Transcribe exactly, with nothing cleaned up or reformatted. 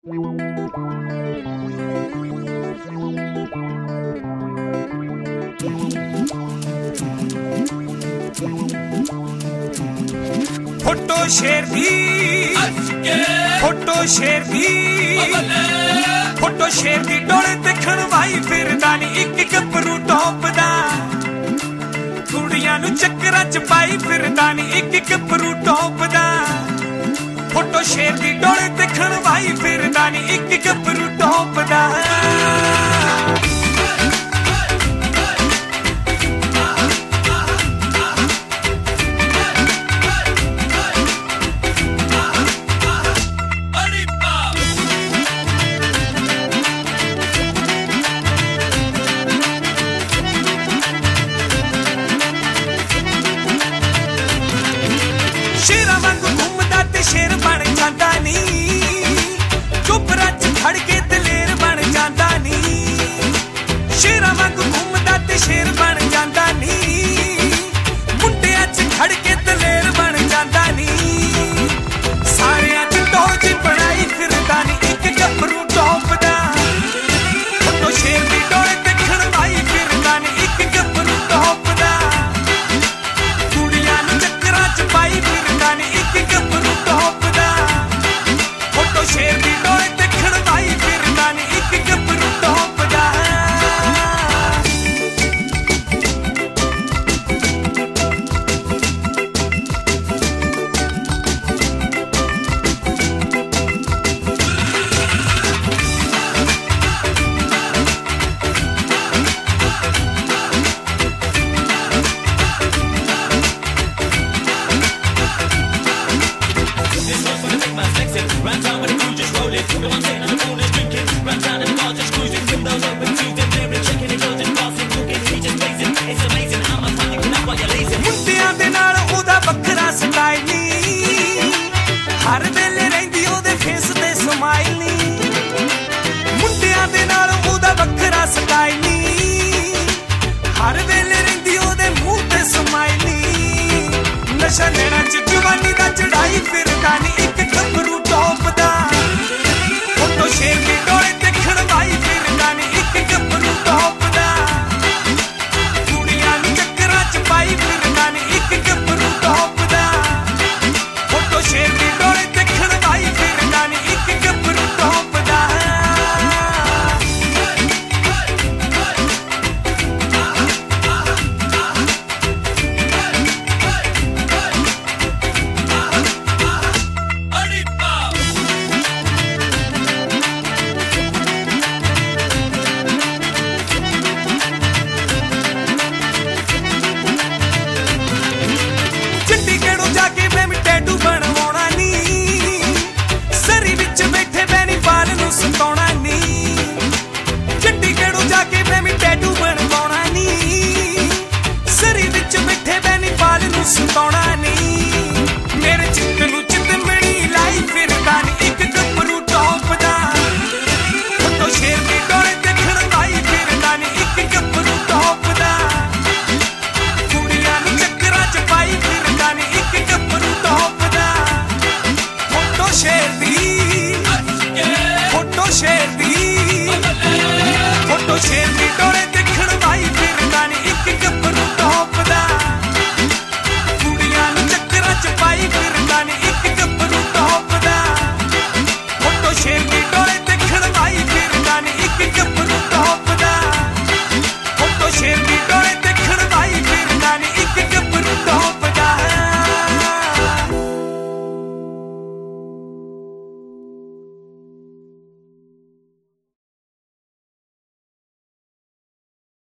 photo शेर दी photo शेर दी photo शेर दी डोले देखण वाई फिरदा नी इक गबरू टॉप दा कुड़ियां नु चक्करां च पाई फिरदा नी इक गबरू टॉप दा फोटो शेर दी डोले देखण वाई फिरदा नी इक गबरू टॉप दा शेरा वांगू घूमदा ते शेर बन जांदा नी चुपरा च खड़ के दलेर बन जांदा नी शेरा वांगू घूमदा ते शेर बन जांदा नी मुंडियां च खड़ के दलेर बन जांदा नी सारियां च टोज बनाई फिरदा नी इक गबरू टॉप दा फोटो शेर दी डोले देखण वाई फिरदा नी इक गबरू टॉप दा कुड़ियां नु चक्करां च पाई इक गबरू टॉप दा फोटो शेर दी डोले देखण वाई फिरदा नी इक गबरू टॉप दा मुंडियां दे नाल ओदा वखरा स्टाइल नी हर वेले रहिंदी ओदे फेस ते स्माइल नी मुंडियां दे नाल ओदा वखरा स्टाइल नी हर वेले रहिंदी ओदे मुंह ते स्माइल नी नशा लेना च जवानी दा चढ़ाई फिरदा नी इक गबरू टॉप दा फोटो शेर दी डोले देखण वाई फिरदा नी इक गबरू टॉप दा कुड़ियां नु चक्करां च पाई फिरदा नी इक गबरू टॉप दा फोटो शेर दी डोले देखण वाई फिरदा नी इक गबरू टॉप दा चंडीगढ़ों जाके मैं भी टैटू बनवाउणा नी सरी विच बैठे बैनी बाल नू सताउणा नी चंडीगढ़ों जाके मैं भी टैटू बनवाउणा नी सरी विच बैठे बैनी बाल नू सताउणा नी मेरे चित्त नू चित्त मणी लाई फिरदा नी इक गबरू टॉप दा फोटो शेर दी डोले देखण वाई फिरदा नी इक गबरू टॉप दा कुड़ियां नु चक्करां च पाई फिरदा नी इक गबरू टॉप दा फोटो शेर दी फोटो शेर दी फोटो शेर दी डोले